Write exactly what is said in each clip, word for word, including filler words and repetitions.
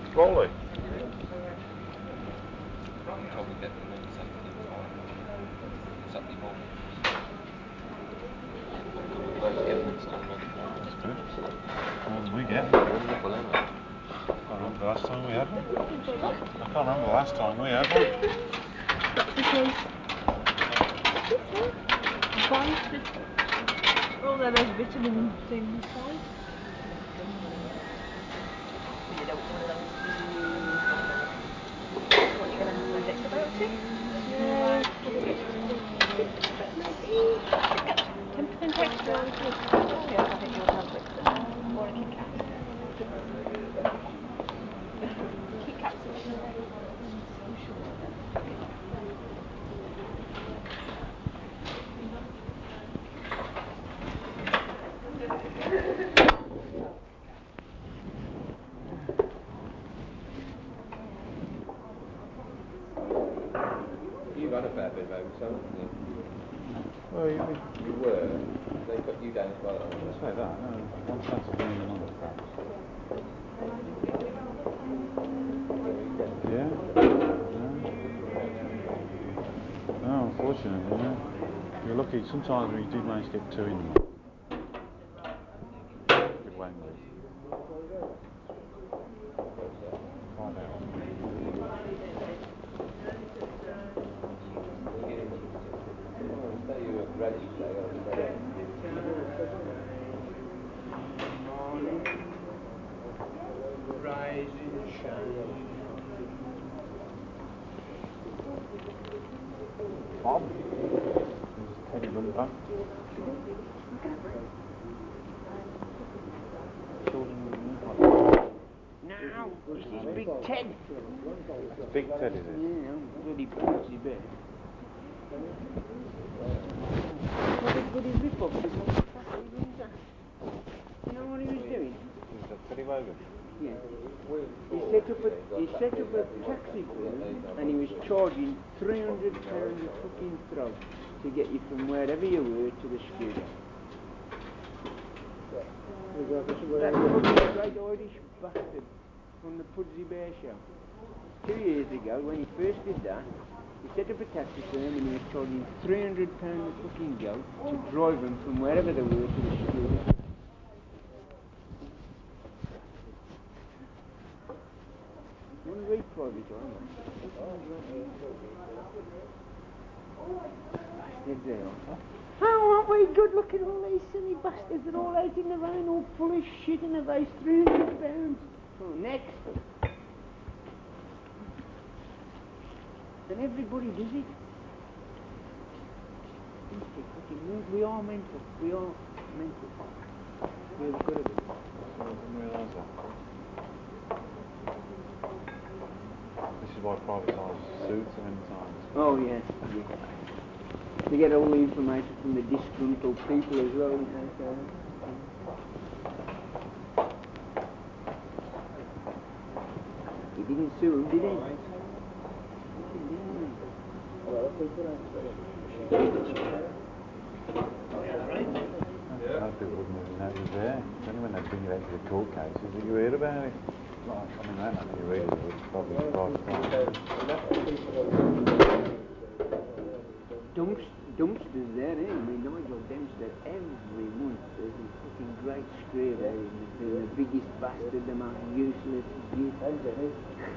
Rolly. Probably get them on Saturday morning. Saturday morning. Like to get one sold on the morning. That's good. More than we get. Well, then, I can't remember the last time we had one. I can't remember the last time we had one. All those vitamin things. You don't want one of those. What, you're going to have to next about it? Yeah. ten percent extra. I think you'll have it. Or a Kit Kat. Kit Kat's a bit of You've had a fair bit of overtime, haven't you? Well, you, You were. They put you down as well. I didn't say that. No, one chance of being another, perhaps. Yeah? No. No, unfortunately, no. You're lucky. Sometimes when you do manage to get two in the month. Good wangle. Find out. Say you were ready, say I was ready. Rise and shine. Bob? This is Teddy Bumper. Now, this is Big Ted. That's Big Ted, is it? Yeah, bloody Pudsey Bear. What a bloody rip-off. You know what he was doing? Is that Teddy Wogan? Yeah. He set up a he set up a taxi firm and he was charging three hundred pounds a fucking throw to get you from wherever you were to the studio. That fucking great Irish bastard from the Pudsey Bear show. Two years ago when he first did that, he set up a taxi firm and he was charging three hundred pounds a fucking go to drive them from wherever they were to the studio. One great private eye. Bastards they are. How aren't we good? Look at all these silly bastards. They're all out in the rain, all full of shit in the face. three hundred pounds. Oh, next. And everybody does it. We are mental. We are mental. We're good at it. I didn't realise that. This is why private eyes sued so many times. Oh, yeah. yeah. They get all the information from the disgruntled people as well. He didn't sue him, did he? A lot of people wouldn't even know it was there. It's only when they bring it out to the court cases that you hear about it. Like, I mean, I don't know if you read it, it's probably private time. Dumps, dumpsters there, eh? I mean, Nigel Dempster, every month there's a fucking great screw there, the, the biggest bastard, the most useless git. How you doing,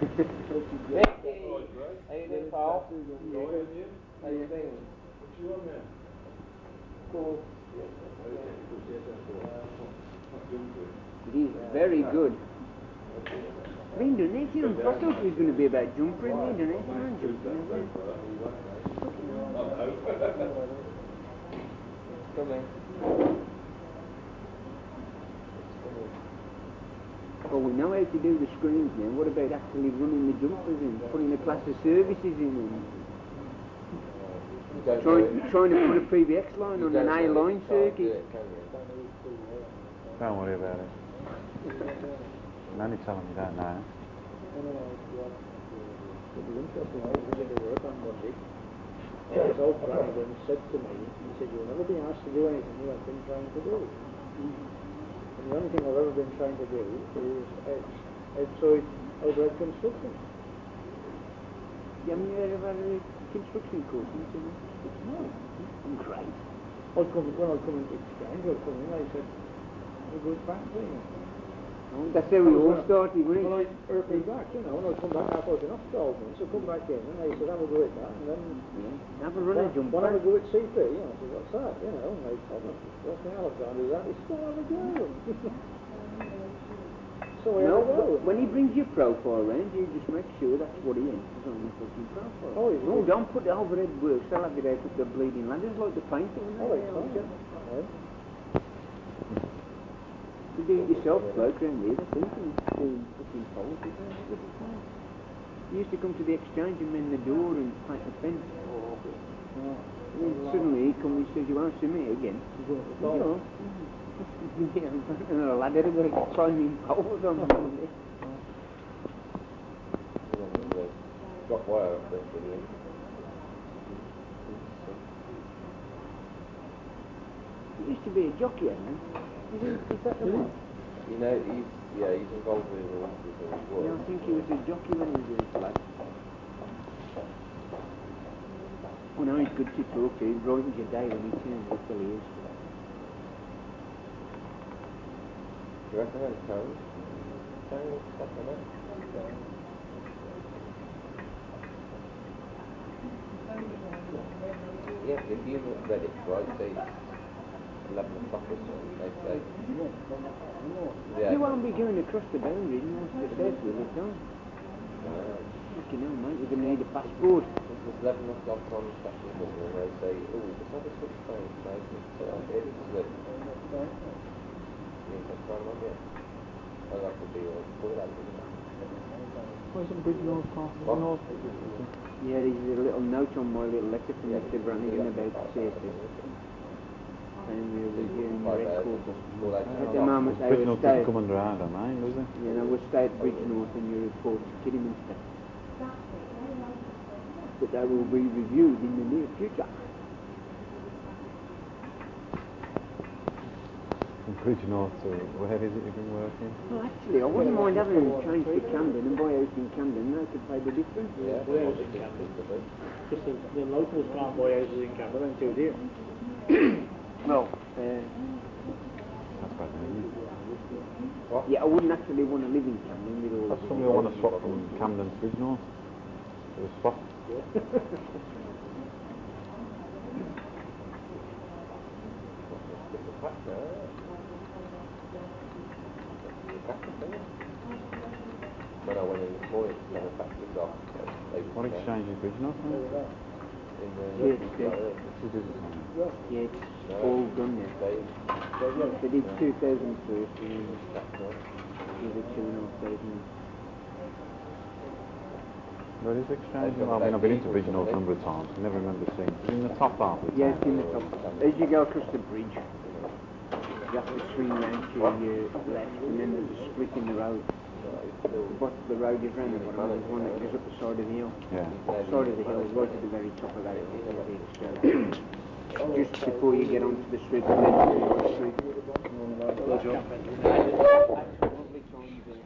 pal? How you doing? What you on there? Cool. It is very good. Been donating on thought it was going to be about jumpering, been donating on jumpering, isn't it? Come in. Well, we know how to do the screens now. What about actually running the jumpers in, putting a class of services in and trying, trying to put a P V X line on an A-line circuit? Don't worry about it. Nanny telling me don't know. His old Brannigan said to me, he said, you'll never be asked to do anything you haven't been trying to do. Mm. And the only thing I've ever been trying to do is outside overhead construction. You haven't heard about a construction course in Sydney? No. Great. I'd come, when I'd come into exchange, I'd come in, they said, have a good factory. Oh, that's how we all started, wasn't Well, I it? hurt me back, you know, and I'd come back after I'd been off twelve months, I'd come back in, and they said, have a go at that, and then... Yeah. Have a run and jump Well, have a back. go at C P, you know, I said, what's that, you know, and they told me, what the hell I've got to do that, it's still have a go. So I No, had a go. but when he brings your profile round, you just make sure that's what he enters on your fucking profile. Oh, he's no, good. don't put the overhead works, they'll have it out with the bleeding ladders like the painter. Oh, it's fine. Yeah. You do it yourself, bloke, round here, that's thinking, doing fucking poles, isn't it? You used to come to the exchange and mend the door and paint the fence. Oh. And then suddenly he comes and says, you won't see me again. He's going to You stall. know, yeah, and a lad had to go climbing poles on Monday. Got wire up there, didn't he? He used to be a jockey, hasn't he? Is, he, is that the one? You know, he's, yeah, he's involved with the horses and work. Yeah, I think he was a jockey when he was a little lad. Well, now he's good to talk to. He brightens your day when he turns up till he is. You reckon that's Tony? Tony, stuff like that? Yeah, if you read it right, say eleven o'clock or something, they say. Yeah. You won't be going across the boundary north to south with it, don't you? No. Fucking hell, mate, you're going to need a passport. It's eleven o'clock on Saturday morning and they say, oh, let's have a switch train tonight. So I said, it's eleven. Yeah, that's fine, not yet. I'll have to be all put out, isn't it? Where's the Bridge North Park? What? North? Yeah, there's a little note on my little letter from Yeah, Mister Brannigan about safety. And we were doing the red quarter. At the moment they Bridge were North doesn't staying. come under our domain, does it? Yeah, they were stay at Bridge North and you report to Kidderminster. But they will be reviewed in the near future. From Bridge North to where is it you've been working? Well, actually, I wouldn't mind having them change to Camden and buy a house in Camden. They could pay the difference. Yeah, Where what is they it, think Camden? is the best. Because the, the locals can't buy houses in Camden, then too dear. Well, uh, That's bad, isn't it? What? yeah, I wouldn't actually want to live in Camden with all That's the something I want to swap from Camden to Bridge North. For a swap. It's a pack now, isn't it? It's a pack, isn't it? When I went in this morning to send the packages off, they What exchange is Bridge North? There we go. in the Yeah, it's like good. this. Who does it on? Yeah, it's No. all done now. They, They did two thousand first and that's right. the other two and a half thousand. Where is the exchange? Well, I mean, I've been into Bridge North a number of times. I never remember seeing it. Is it in the top half of the Yeah, town? it's in the top. As you go across the bridge, you have to swing round to your left and then there's a split in the road. But the road is round the bottom, there's one that goes up the side of the hill. Yeah. Side of the hill, right at the very top of that hill, is the exchange. Just before you get onto the street, and then to the street. Lovely times there.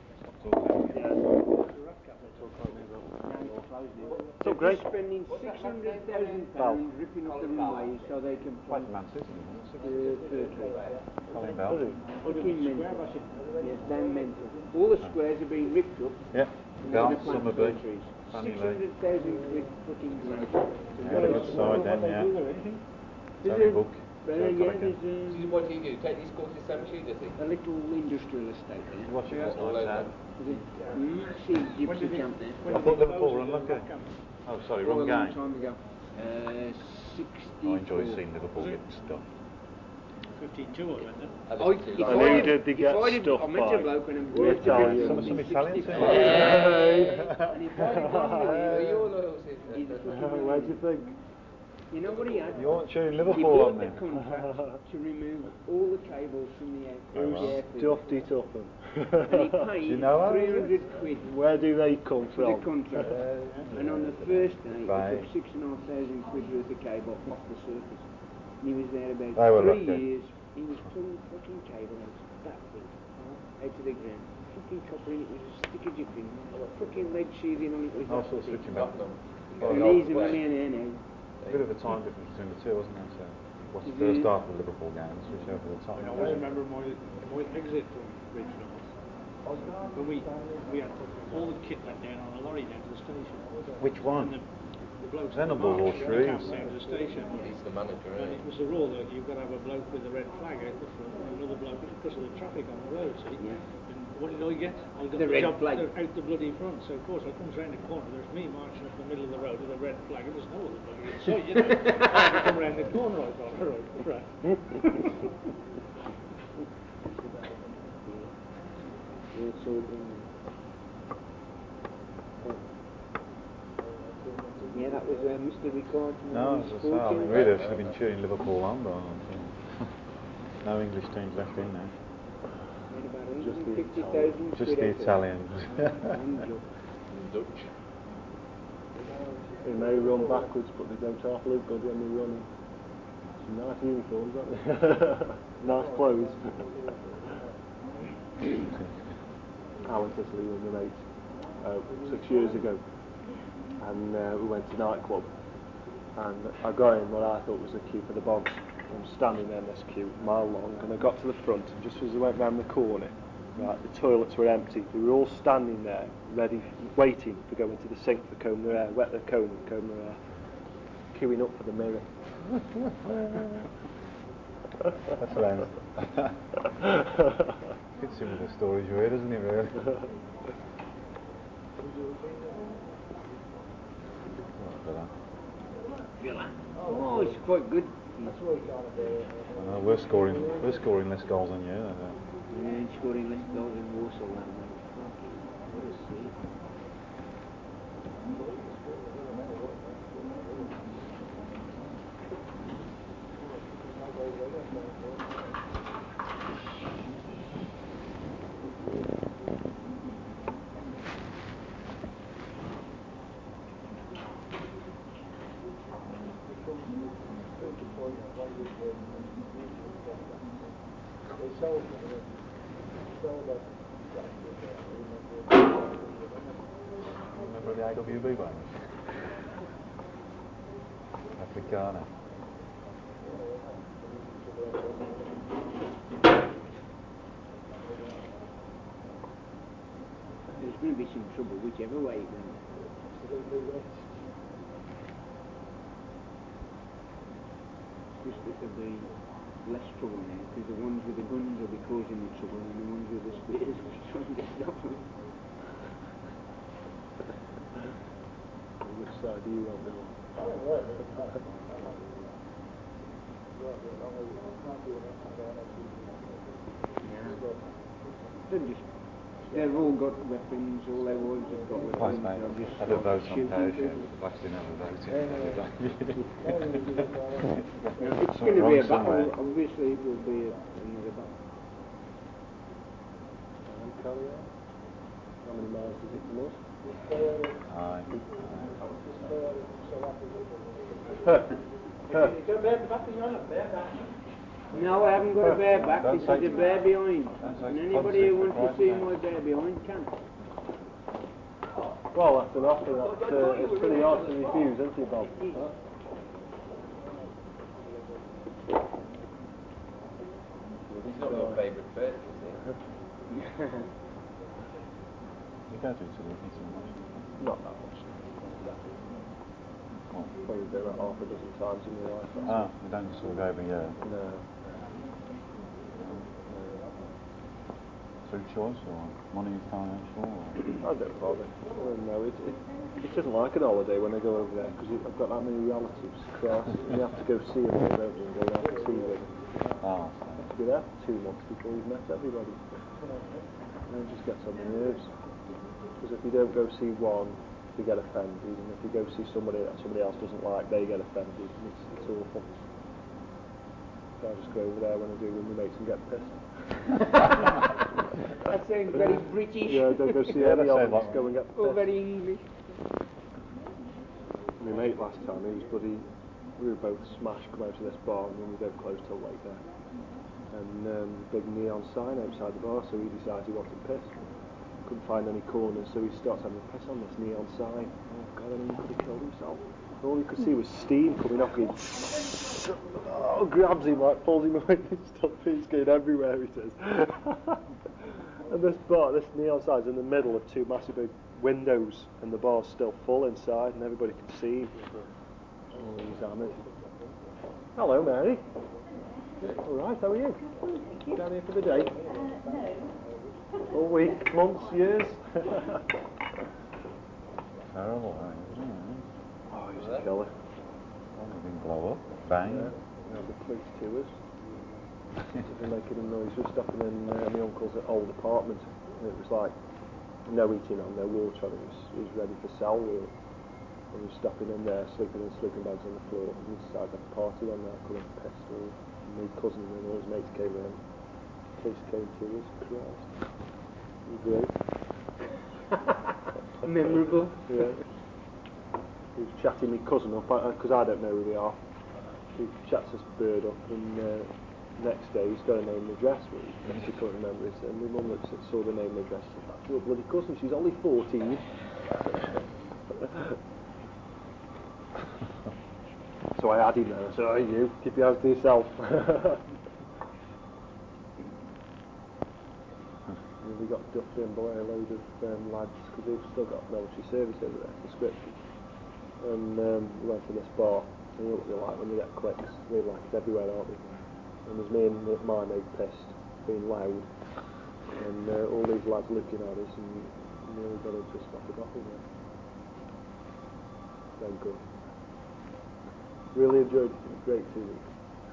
So great. They're spending six hundred thousand pounds ripping up the runways so they can Quite plant massive, isn't it? the fir trees. Colin Bell. Fucking mental. Yes, they're mental. All the squares are being ripped up Yeah. and Bell, they're going to plant fir Summerby, trees. Fanny Six Lane. hundred thousand quid fucking grant. Yeah, the good side then, yeah. Is Tony it? Book. Well, Joe yeah, Colican. there's a, So what do you do? Take these courses Sam Shoe, does he? a little industrial estate there. Watch it Yeah, last all night, over. Sam. Is it? Mm, see a gypsy camp there. I thought Liverpool were unlucky. Oh, sorry, Oh, a wrong long game. time ago. Uh, sixty. I enjoy seeing Liverpool get stuff. fifty-two or something. I Oh, listened to if you I last had, did they if get I had, stuff I met by a bloke when I the worked Italians? Some, some Italians. sixty-five. Yeah. And if I'd have gone with Are him, you all loyalties? he's a fucking Where do you think? You know what he had? You weren't cheering He Liverpool bought on the then? contract to remove all the cables from the air, Oh, the wow. airfield. Duffed it up and And he paid you know how, three is it? hundred quid where do they come for the from? contract. Yeah. And on the first day, he Bye. took six and a half thousand quid worth of cable off the surface. And he was there about They were three lucky. years. He was pulling fucking cable out that big, out to the ground. fucking copper in it was a sticker jiffin. Fucking lead sheathing on it was I was that sort of thick. switching back. And he's a million here now. A bit of a time difference between the two, wasn't there? So, what's the Is first it? half of the Liverpool game? Switch over to the top. I always remember my, my exit from Bridgnorth. When we, we had all the kit went down on a lorry down to the station. Which one? And the, the blokes Venable or marched Shrews? the camp down to the station. He's the manager, And eh? it was the rule that you've got to have a bloke with a red flag out the front and another bloke because of the traffic on the road, see? Yeah. And what did I get? I got The the, red job flag. out the bloody front. So of course I comes round the corner, there's me marching up the middle of the road with a red flag and there's no other bloody in sight, you know. I had to come round the corner, I thought, all right, right. Yeah, so, um, yeah, that was uh, Mister Ricards. No, as I say, I mean, really, I should have been cheering Liverpool on, but no English teams left in there. Just the, Just the Italians. Dutch. They may run backwards, but they don't half look good when they're running. Some nice uniforms, aren't they? Nice clothes. I went to Italy with my mates uh, six years ago, and uh, we went to nightclub, and I got in what I thought was the queue for the box. I'm standing there in this queue, a mile long, and I got to the front, and just as I went round the corner, right, the toilets were empty. We were all standing there, ready, waiting to go into the sink to comb their hair, wet their comb and comb their hair, queuing up for the mirror. That's hilarious. It's similar stories you hear, isn't it, really? Villa. Oh, it's quite good. I know, we're scoring, we're scoring less goals than you. Uh, Yeah, and scoring less goals than Warsaw. What a scene. Remember the A W B bonus? Africana. There's going to be some trouble whichever way it goes. Just that there'll be less trouble now, because the ones with the guns will be causing the trouble, and the ones with the spears will try and get it off them. Which side do you want to on? They've just, they've all got weapons, all their wives have got Twice, weapons. mate. They'll just Had a vote on shoot parachute, people. but the blacks didn't have a vote in. Now, it's going to be a battle, somewhere. obviously it will be a, another battle. Um, Carrier. How many miles is it from us? Aye. No, I haven't got a bear back, Don't this say- is a bear behind. don't say And it's anybody who positive, wants to see right? my bear behind can. Well, that's an offer that uh, it's pretty hard to refuse, isn't it, Bob? Huh? He's not your favourite person, is he? You go to Italy, you too much. Not that much. Well, Probably been about half a dozen times in my life. That's ah, you don't sort of go every year. No. Through choice or money financial or? I don't bother. Well, no, it, it, it isn't like an holiday when I go over there because I've got that many relatives. Christ, you have to go see them all, don't you? And go and have tea with them. Oh, You'd be there for two months before you've met everybody. And it just gets on my nerves. Because if you don't go see one, they get offended. And if you go see somebody that somebody else doesn't like, they get offended. And it's, it's awful. So I just go over there when I do with my mates and get pissed. That sounds very British. Yeah, don't go see Yeah, any that of sounds them, like just go and get Or pissed. very English. My mate last time, he was bloody, we were both smashed, come out to this bar, and we don't close till late there. And um, big neon sign outside the bar, so he decided he wanted pissed. couldn't find any corners, so he starts having a piss on this neon sign. Oh God, I mean, he could have killed himself. All you could see was steam coming off him. Oh, grabs him, like, pulls him away, this stuff is going everywhere, he says. And this bar, this neon sign's in the middle of two massive big windows, and the bar's still full inside, and everybody can see him. Oh, he's hammered. Hello, Mary. All right, how are you? Down here for the day? All week, months, years? Terrible, that, isn't it? Oh, he was a killer. Oh, they didn't blow up. Bang. Yeah, we had the police to us. They were making a noise. We were stopping in uh, my uncle's old apartment, and it was like no heating on, no water on. It was, it was ready for sale, really. And we were stopping in there, sleeping in sleeping bags on the floor. And we decided to have a party on there, coming pissed. All my cousin and all his mates came around. Police came to us. Christ, it was great. Memorable. Yeah. He was chatting my cousin up, because I, I don't know who they are. He chats this bird up, and uh, next day he's got a name and address, but he couldn't remember it. And my mum looks at, saw the name and address, and said, "That's your bloody cousin, she's only fourteen. So I had him there. I said, "Oh, you, keep your house to yourself." And we got ducked in by a load of um, lads, because they've still got military service over there, conscription. And um, we went to this bar, and you know what they're like when you get clicks, they're like it's everywhere, aren't they? And there's me and my mate pissed, being loud, and uh, all these lads looking at us, and nearly got into a spotted off in there. Very good. Really enjoyed it, it was great two weeks.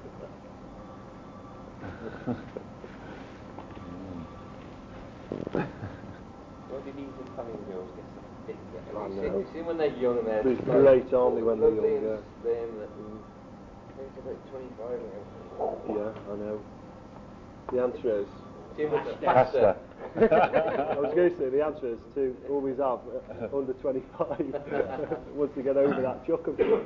What did these Italian girls get such a dick get? I You know. see, you see when they're young and they're They're just great, like, aren't they, when they're lovely young, and yeah. slim that, I think they're about twenty-five now. Yeah, I know. The answer is... Jim was a Pasta. I was going to say, the answer is to always have uh, under twenty-five once they get over that chuck of them.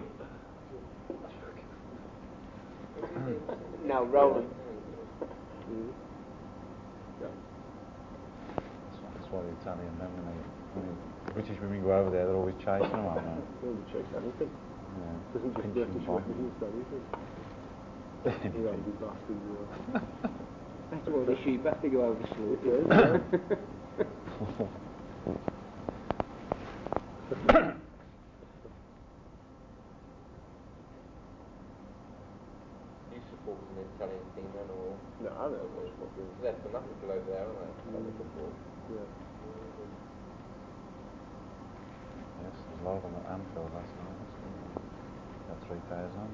Now, Roland. Mm. Yeah. That's why, that's why the Italian men, when they, when they, the British women go over there, they're always chasing them, aren't they? They don't chase anything. Yeah. Doesn't just Pinching British bottom. women, it's anything. You handy bastards, you are. That's why the sheep have to go over It slaughter. is, yeah. Do you support an Italian team then, or? No, I don't know. Fucking... They're fanatical over there, aren't they? Mm. Football. Yeah. Yes, there's a lot of them at Anfield last night. Got three thousand.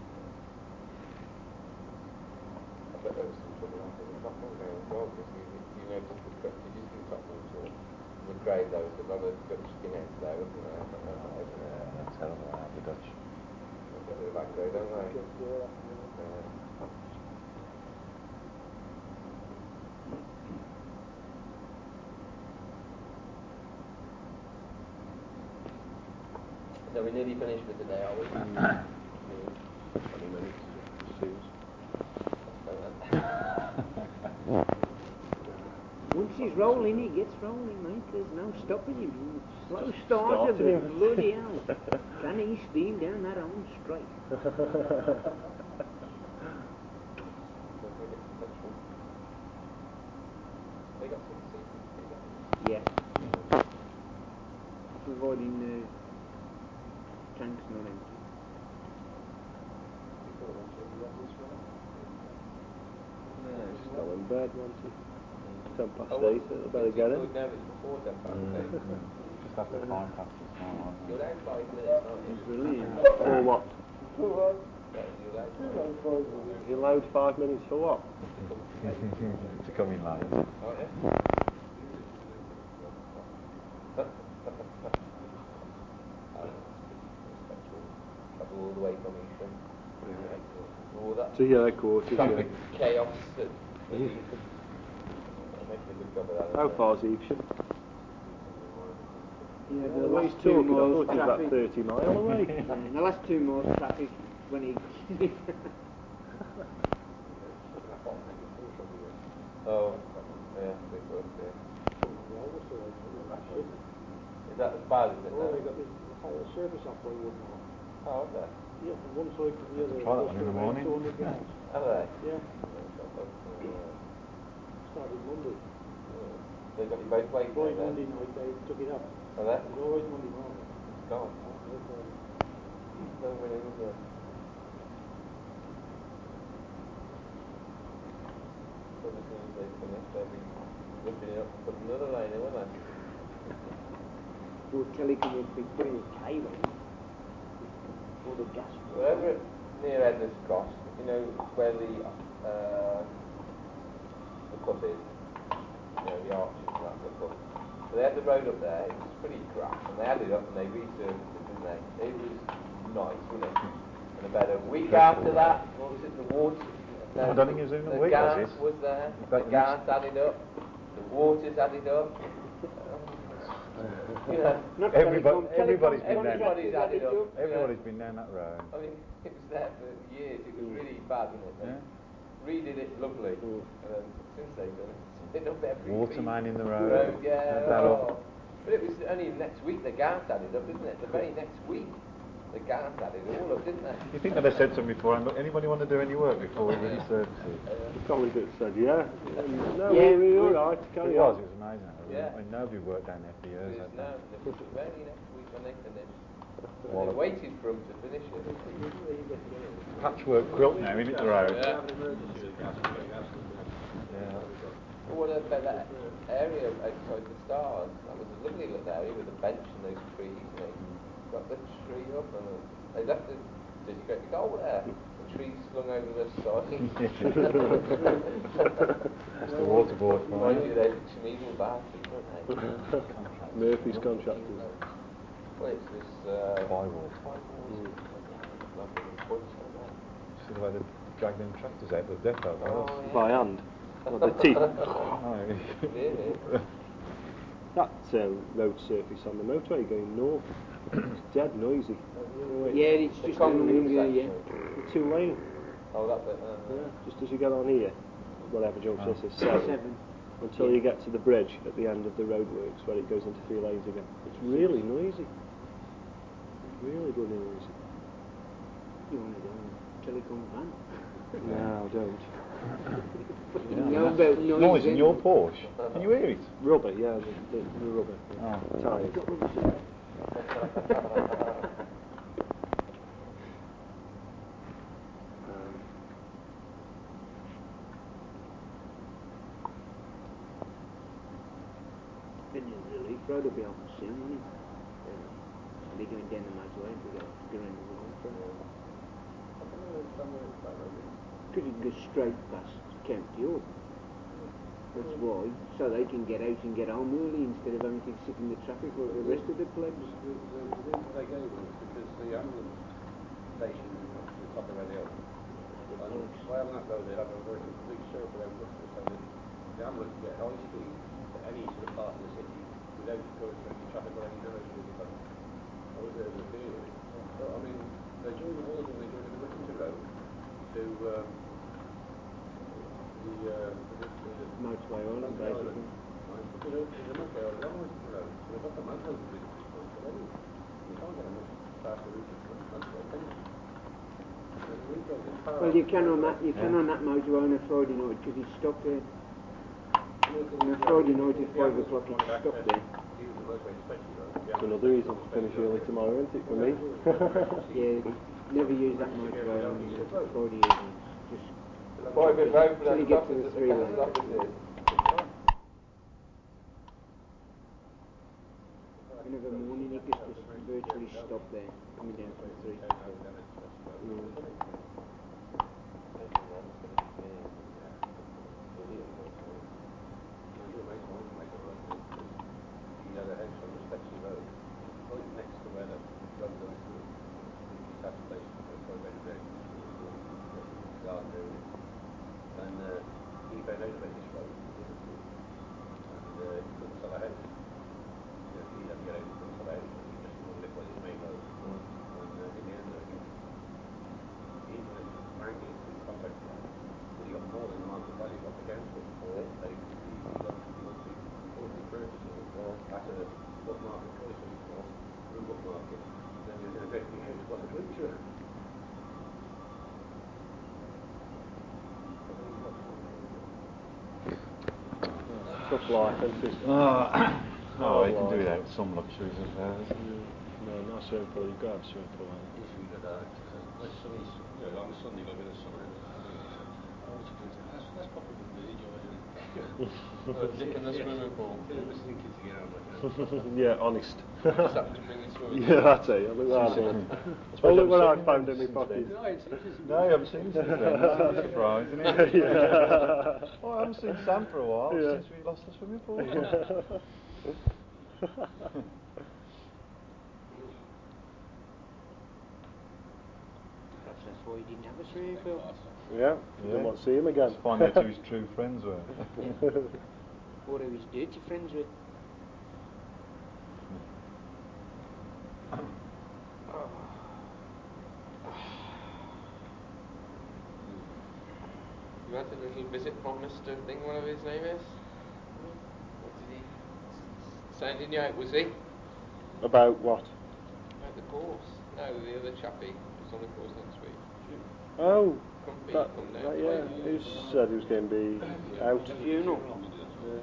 I bet there was some trouble after the Tottenham game as well, because you, you noticed the crowd, did you see Tottenham talk? The crowd, there was a lot of Dutch skinheads there, wasn't there? I don't know if that was, uh, Yeah, they're terrible, they are, the Dutch. they've got a bit of aggro, don't they? Uh, So we're nearly finished for today, are we? twenty minutes. Seems. Once he's rolling, he gets rolling, mate. There's no stopping him. Slow Just starter, started. but bloody hell. Can he steam down that own straight? They got some seats. Yeah. Providing the tank's not empty. No, he's still in bed, wasn't he? Ten past Oh, eight, so I better get No, him. it's before ten past eight. Just after five past this morning, You're wasn't it? allowed five minutes, aren't you? Brilliant. For what? Yeah, you're allowed five. You allowed five minutes for what? To come in late. Aren't you? Travel all the way from Eastham. All that To your headquarters, yeah. traffic chaos. That They're making a good job of that. How aren't far's Evesham? Yeah, The the way last he's two talking, I miles thought he was about traffic. thirty mile away. Yeah, the last two miles traffic when he. Oh, yeah, big work, yeah. August or that shit. Is that as bad as it Oh, now? they got this entire service off by one now. Oh, okay. Yeah, from one side to the other. Try that one in the morning. two hundred yards. Are they? Yeah, Uh, started Monday. They got you both ways By now, Monday then? night they took it up. Are they? It was always Monday morning. It's gone. No winning, is there? So as soon as they finish, they'll be looking it up to put another line in, won't they? Or telecom be putting a cable in. Or the gas. Well, over at near Edna's Cross, you know where the uh, the pub is, you know, the arches and that sort of pub. So they had the road up there, it was pretty crap, and they had it up and they resurfaced it, didn't they? It was nice, wasn't it? And about a week after that, what was it, the water? No, I don't think it was in a the week, was gas it? was there, In the fact, the gas next- added up, the water's added up. You know, Not Everybody, telecom, everybody's telecom, been down. everybody's added up. Everybody's been down that road. I mean, it was there for years. It was really bad, wasn't it? They Yeah. redid it lovely. And then since they've done it, it's been up every Water week. man in the road. Road, yeah. Had that Oh. up. But it was only next week the gas added up, isn't it? The very next week, the gas added all up, didn't they? You think that I said to them before, anybody want to do any work before we really service it? Probably could have said, yeah. No, Yeah, we're, we're we- all right, It carry was, on. it was amazing. Yeah. I mean, nobody worked down there for years. It was had now, they? the very next week when they finished. Well, They waited for them to finish it. Patchwork quilt now, isn't it, the road? Yeah. Yeah. But what about that area outside the Stars? That was a lovely little area with a bench and those trees, and they got the tree up and they left the district goal there. The trees slung over the side. That's the waterboard for Mind you, you. they're some evil bastards, aren't they? Murphy's contractors. Well, it's this uh, Firewall. firewalls. Like a bunch like that. See the way they drag them tractors out the depot, Oh, though. yeah. By hand. Or the teeth. Oh, Really? That um, road surface on the motorway going north, it's dead noisy. Yeah, it's The just concrete coming here, yeah. section. The two lane, Oh, that bit. Uh, yeah, just as you get on here, whatever junction this is, seven, Seven. until you get to the bridge at the end of the roadworks where it goes into three lanes again. It's really noisy. Really bloody noisy. You want to go on a telecom van? No, don't. You know about noise, Noise in then. your Porsche. Can you hear it? Rubber, yeah, the, the, the rubber. Oh. Tyres. Got rubbish in it. Um, Then there's the leaf road will be open soon, won't it? Yeah. I'll be going down the motorway if we go to go around the leaf road. Because it goes straight past County York. That's why, so they can get out and get home early instead of having to sit in the traffic like the rest of the plebs. The, the, the reason they go was because the ambulance station is up to the top of Red Hill. And by having that road, they'd have a very complete circle around Worcester, so that the ambulance can get high speed to any sort of part of the city without going through any traffic or any noise or anything. I was there as a theory of it. But I mean, they joined the Walls and they joined the Whittington Road to um, the, uh, the, the Motorway island, basically. Right, but there's a, there's a motorway on the Whittington Road, so they've got the motorway to Whittington Road already. You can't get a much faster route than the motorway, can you? There's a route going this far Well, off you the can on motorway. that, you can on that motorway on a Friday night because it's stopped there. Well, On a Friday night at five o'clock it's stopped there. Use the motorway especially, though. That's another reason to finish early tomorrow, isn't it, for me? Yeah, never use that motorway on uh, Friday evening. Just private road for till them you get to doctors the at the three council lane. offices. And of a morning it just, just virtually stopped there, coming down from three. Mm. He had a house on the Stetsy Road, right next to where the road goes through the gas station, the private road, the garden area. And uh, he found out about this road, and uh, he couldn't sell a house. You know, he had to get out and couldn't sell a house, and he just wanted to live by this main road. And uh, in the end, Tough life, isn't it? Oh, oh, you can do life. without some luxuries of theirs. No, not a swimming pool. You've got to have a swimming pool, haven't If you did that, like sunny, you know, on a Sunday, got a bit of sun, and oh, what you can do? Let's, let's pop up with the George and uh, Dick in the swimming pool. They're the sneaky to get out of it. Yeah, honest. Just happened to bring the swimming Yeah, pool. that's it. Look what I did. Oh, look what I found in my pocket. No, it's, it's No, you haven't seen us since then. That's a surprise, isn't it? Yeah. Oh, I haven't seen Sam for a while, Yeah. since we lost the swimming pool. Perhaps that's why he didn't have a swimming pool. Yeah, Yeah. didn't want to see him again. Let's find out who his true friends were. Or who he's dirty friends with. You had a little visit from Mister Thing, whatever his name is. What did he sounding you out, was he? About what? About the course. No, the other chappie who's on the course next week. Oh, Crumpy that, come down that, to yeah. play. He said he was going to be out. Funeral. Yeah.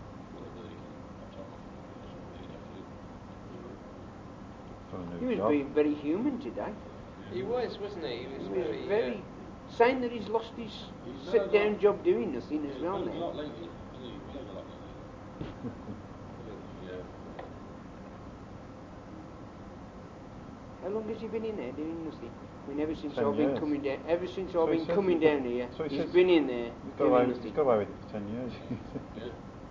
Got a new He was job. being very human today. He was, wasn't he? He was He was very, very uh, saying that he's lost his sit down job doing nothing as well a now. lot lately. He's a lot lately. Yeah. How long has he been in there doing nothing? I mean, ever since Ten I've been years. coming down, ever since So I've he been says coming he- down here, so he he's says been in there He's got, doing away, nothing. he's got away with it for ten years. Yeah.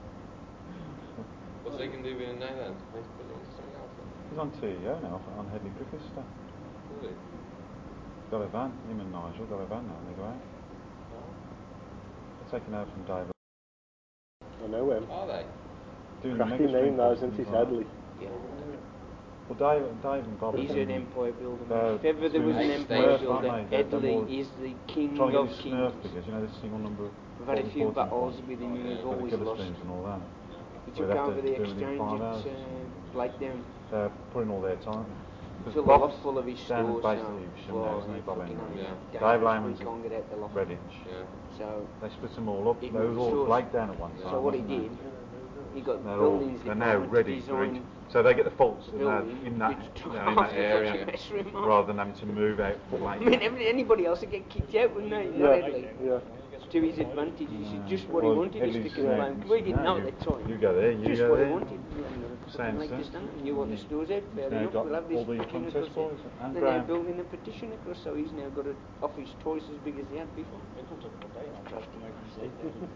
what's he can do with it now then? He's put it into something else then. He's on T E O now, on Headley Griffiths stuff. Really? Got a van, him and Nigel got a van now, and they go out. Oh. They're taking over from David. I know him. Are they? Doing the Cracking mega name, stream though, concerts isn't he, and all that. Headley? Yeah. Well, Dave, Dave and Bob are He's doing an empire builder. they're If ever there was an doing empire Smurf, aren't builder, they? They're- they're more Headley is the king trying to of get these kings. Smurf figures, you know, this single number of We've had a few fourteen battles ones. with him and we've For the always killer lost. streams and all that. He We'd took have to over the do it in exchange five at hours. uh, Blakedown. They're putting all their time. Because Fill the lot Bob's full of his down stores, basically so Shim now, isn't he, well, Bob fucking Henry? hell, Yeah. yeah. Dave Dangerous, Lyman's we can't get out the loft. Redditch. Yeah. So, They split them all up. He They was got all stores. Blake down at one time. so what he wasn't did, they? he got They're all, buildings they're now department ready to for design each. So they get the faults the in that, building, in that, which you took know, in half that the area, fucking mess room off. rather than having to move out from I Blake. mean, every, anybody else would get kicked out, wouldn't they? Not Yeah, Headley. yeah. To his advantage. This is just what Well, he wanted us to Headley's complain. saying, We didn't no, know you- at that time. You go there, you Just go what there. he wanted. We haven't got a fucking Sounds leg to sense. stand on. You want the stores out, fair now enough. got We'll have this all the fucking contest across boys there. and They're now Graham. building a petition across, so he's now got an office twice as big as he had before. It could take a couple of days for us to make a mistake.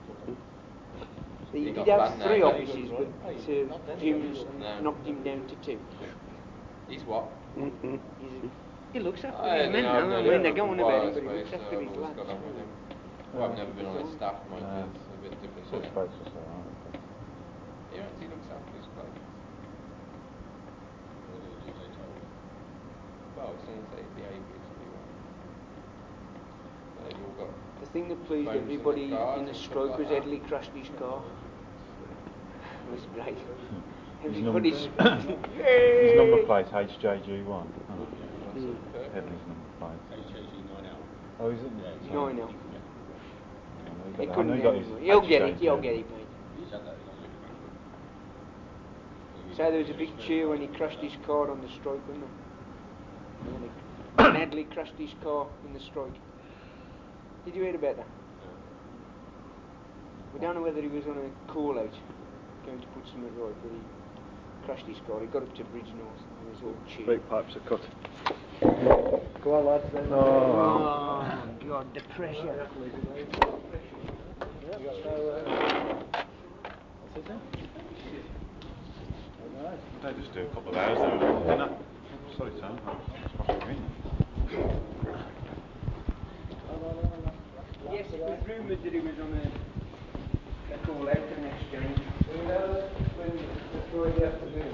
He He did got have banned three now. offices, but uh, Jim's No. knocked him down to two. He's what? Mm-mm. He's, he looks after I his don't men know, now. I've I known mean, him they're for going a while, about I him, but he suppose, looks so after I've his always lads. got on with him. Well, I've never been on his staff, mind No. you, it's a bit different. Sort of isn't it? supposed to say, aren't they? He actually looks after his clothes. Well, someone say the aviaries to be right. They've all got The thing that pleased phones in everybody their cars in the and stuff stroke like was that. Headley crashed his car. It was great. His number, Everybody's his number plate H J G one. Oh. Mm. Headley's number plate. H H E nine L. Oh, is it? Yeah, No, I know. I He know couldn't he get got it. his He'll get it, H J G. he'll get it, mate. He's had that. So there was a big cheer when he crashed his car on the stroke, wasn't there? When, he, when Headley crashed his car in the stroke. Did you hear about that? We don't know whether he was on a call out, going to put something right, but he crashed his car. He got up to Bridge North and he was all cheered. Brake pipes are cut. Go on, lads. Then. Oh, God, the pressure. They just do a couple of hours there. Dinner. Sorry, Sam. Yes, it was rumoured that he was on a, a call out to an exchange. Do you know that when the Friday afternoon